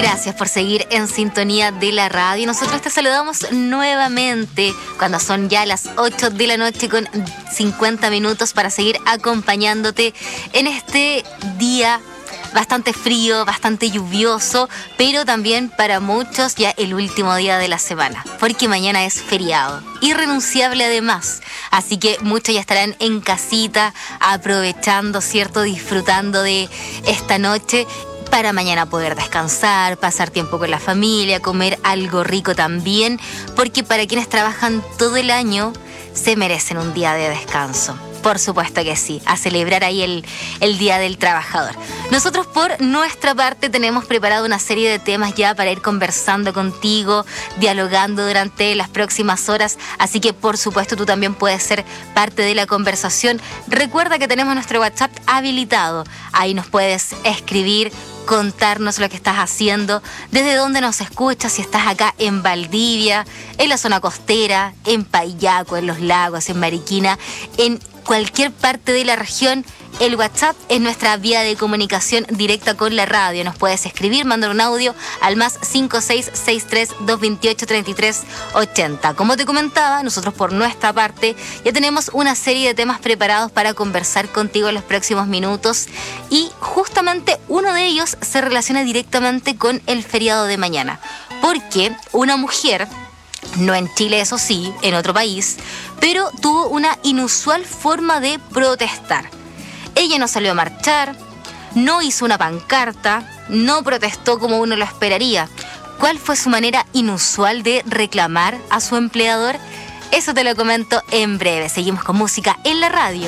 Speaker 16: Gracias por seguir en sintonía de la radio. Nosotros te saludamos nuevamente cuando son ya las ocho de la noche con cincuenta minutos para seguir acompañándote en este día bastante frío, bastante lluvioso, pero también para muchos ya el último día de la semana, porque mañana es feriado, irrenunciable además. Así que muchos ya estarán en casita, aprovechando, ¿cierto? Disfrutando de esta noche para mañana poder descansar, pasar tiempo con la familia, comer algo rico también, porque para quienes trabajan todo el año se merecen un día de descanso. Por supuesto que sí, a celebrar ahí el, el Día del Trabajador. Nosotros por nuestra parte tenemos preparado una serie de temas ya para ir conversando contigo, dialogando durante las próximas horas, así que por supuesto tú también puedes ser parte de la conversación. Recuerda que tenemos nuestro WhatsApp habilitado, ahí nos puedes escribir, contarnos lo que estás haciendo, desde dónde nos escuchas, si estás acá en Valdivia, en la zona costera, en Payaco, en Los Lagos, en Mariquina, en cualquier parte de la región. El WhatsApp es nuestra vía de comunicación directa con la radio. Nos puedes escribir, mandar un audio al más cinco seis seis tres, dos dos ocho, tres tres ocho cero. Como te comentaba, nosotros por nuestra parte ya tenemos una serie de temas preparados para conversar contigo en los próximos minutos y justamente uno de ellos se relaciona directamente con el feriado de mañana, porque una mujer, no en Chile eso sí, en otro país, pero tuvo una inusual forma de protestar. Ella no salió a marchar, no hizo una pancarta, no protestó como uno lo esperaría. ¿Cuál fue su manera inusual de reclamar a su empleador? Eso te lo comento en breve. Seguimos con música en la radio.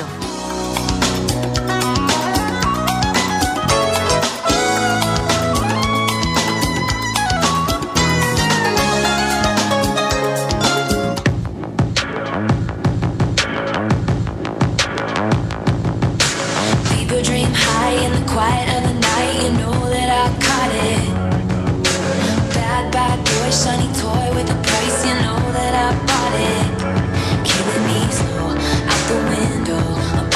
Speaker 2: Quiet of the night, you know that I caught it. Bad, bad boy, shiny toy with a price, you know that I bought it. Killing me slow, out the window,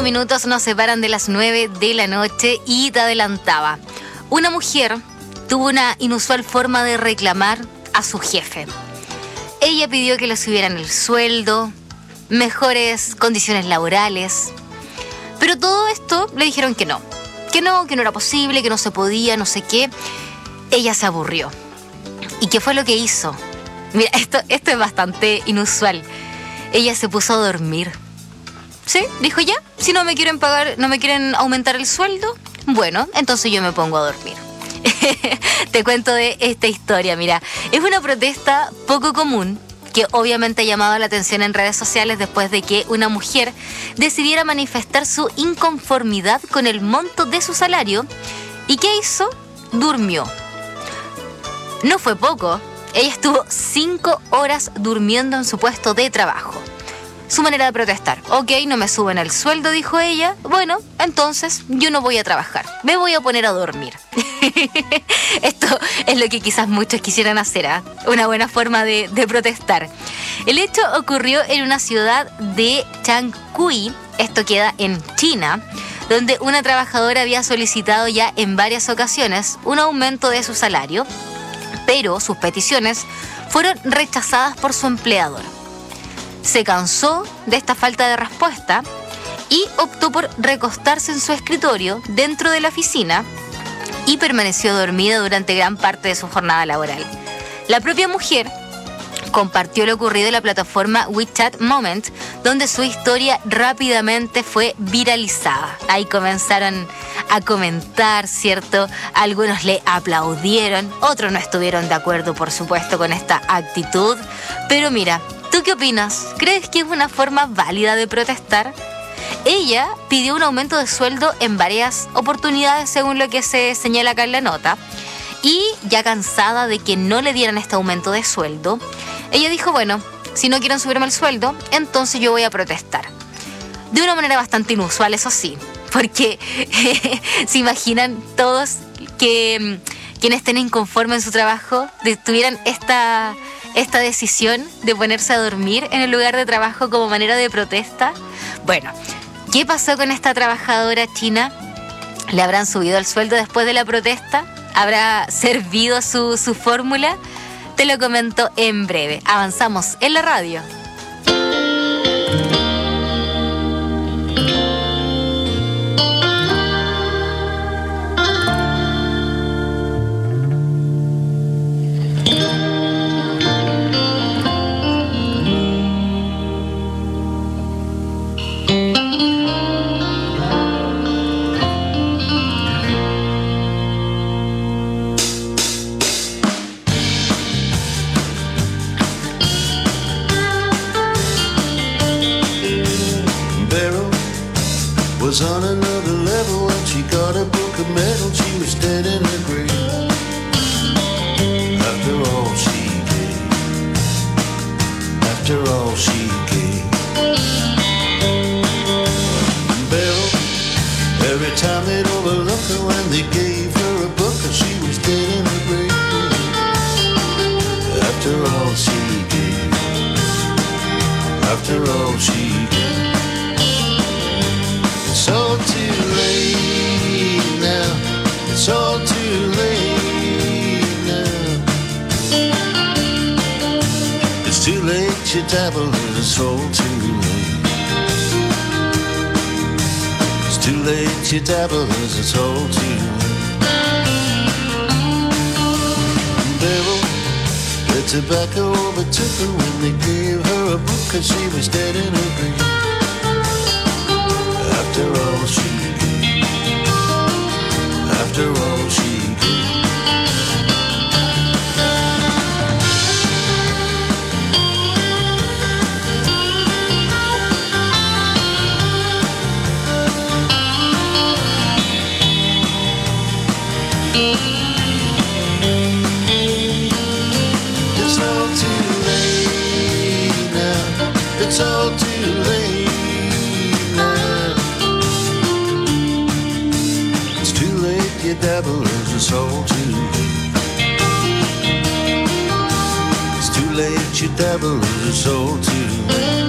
Speaker 16: minutos nos separan de las nueve de la noche y te adelantaba. Una mujer tuvo una inusual forma de reclamar a su jefe. Ella pidió que le subieran el sueldo, mejores condiciones laborales, pero todo esto le dijeron que no, que no, que no era posible, que no se podía, no sé qué. Ella se aburrió. ¿Y qué fue lo que hizo? Mira, esto, esto es bastante inusual. Ella se puso a dormir. ¿Sí? Dijo ya, si no me quieren pagar, no me quieren aumentar el sueldo, bueno, entonces yo me pongo a dormir. Te cuento de esta historia, mira. Es una protesta poco común que obviamente ha llamado la atención en redes sociales después de que una mujer decidiera manifestar su inconformidad con el monto de su salario. ¿Y qué hizo? Durmió. No fue poco. Ella estuvo cinco horas durmiendo en su puesto de trabajo. Su manera de protestar. Ok, no me suben el sueldo, dijo ella. Bueno, entonces yo no voy a trabajar. Me voy a poner a dormir. Esto es lo que quizás muchos quisieran hacer, ¿eh? Una buena forma de, de protestar. El hecho ocurrió en una ciudad de Changshui. Esto queda en China, donde una trabajadora había solicitado ya en varias ocasiones un aumento de su salario, pero sus peticiones fueron rechazadas por su empleador. Se cansó de esta falta de respuesta y optó por recostarse en su escritorio dentro de la oficina y permaneció dormida durante gran parte de su jornada laboral. La propia mujer compartió lo ocurrido en la plataforma WeChat Moment, donde su historia rápidamente fue viralizada. Ahí comenzaron a comentar, ¿cierto? Algunos le aplaudieron, otros no estuvieron de acuerdo, por supuesto, con esta actitud. Pero mira, ¿tú qué opinas? ¿Crees que es una forma válida de protestar? Ella pidió un aumento de sueldo en varias oportunidades, según lo que se señala acá en la nota. Y ya cansada de que no le dieran este aumento de sueldo, ella dijo, bueno, si no quieren subirme el sueldo, entonces yo voy a protestar. De una manera bastante inusual, eso sí, porque se imaginan todos que quienes estén inconformes en su trabajo tuvieran esta, esta decisión de ponerse a dormir en el lugar de trabajo como manera de protesta. Bueno, ¿qué pasó con esta trabajadora china? ¿Le habrán subido el sueldo después de la protesta? ¿Habrá servido su, su fórmula? Te lo comento en breve. Avanzamos en la radio.
Speaker 1: Was on another level when she got a book of medal. She was dead in her grave. After all she gave, after all she gave. Beryl, every time they'd overlook her when they gave her a book, she was dead in her grave. After all she gave, after all she gave. It's all too late now. It's all too late now. It's too late, you dabble, it's all too late. It's too late, you dabble, it's all too late. Beryl, the tobacco overtook her when they gave her a book, 'cause she was dead in her grave. After all she gave, after all she gave. It's all too late now. It's all too late. You dabble as it's all too late. It's too late, you dabble as it's all too late.